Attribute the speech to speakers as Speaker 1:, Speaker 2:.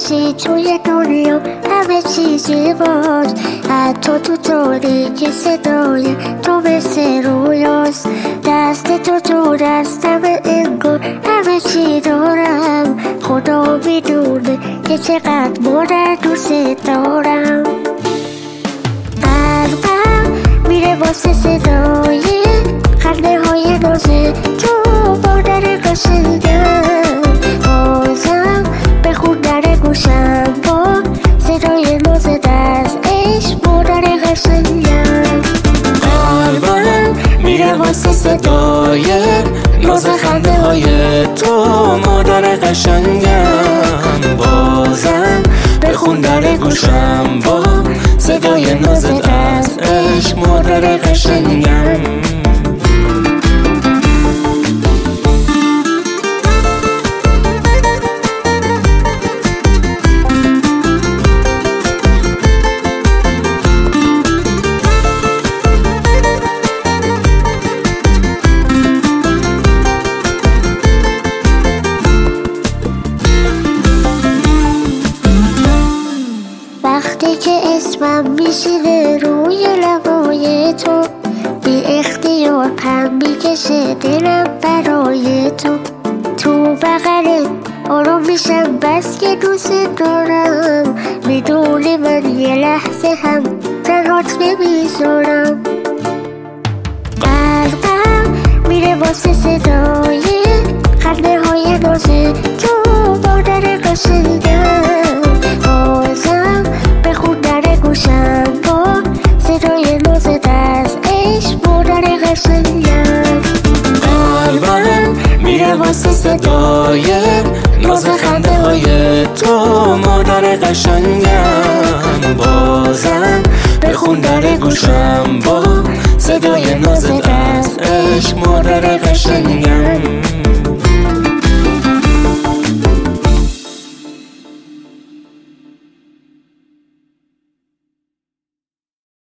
Speaker 1: باشی توی دنیا همه چیزی باش، حتی تو تاریکی صدای تو مثل رویاست. دست تو دستم انگار همه چی دارم، خدا میدونه که چقدر مادر دوست دارم. قلبم میره واسه صدای خنده های ناز تو مادر قشنگم. بازم بخوندن گوشم با صدای ناز دست عشق مادر قشنگم. قلبم میره واسه صدای ناز خنده های تو مادر قشنگم. بازم بخوندن گوشم با صدای ناز دست عشق مادر قشنگم. وقتی که اسمم میشینه روی لبای تو، بی اختیار پم میکشه دلم برای تو بغلت آروم میشم بس که دوست دارم. میدونی من یه لحظه هم تنهات نمیذارم. قلبم میره واسه صدای خنده های ناز تو مادر قشنگم. بازم بخوندن گوشم با صدای ناز دست عشق مادر قشنگم. قلبم میره واسه صدای ناز خنده های تو مادر قشنگم. بازم بخوندن گوشم با صدای ناز دست عشق مادر قشنگم.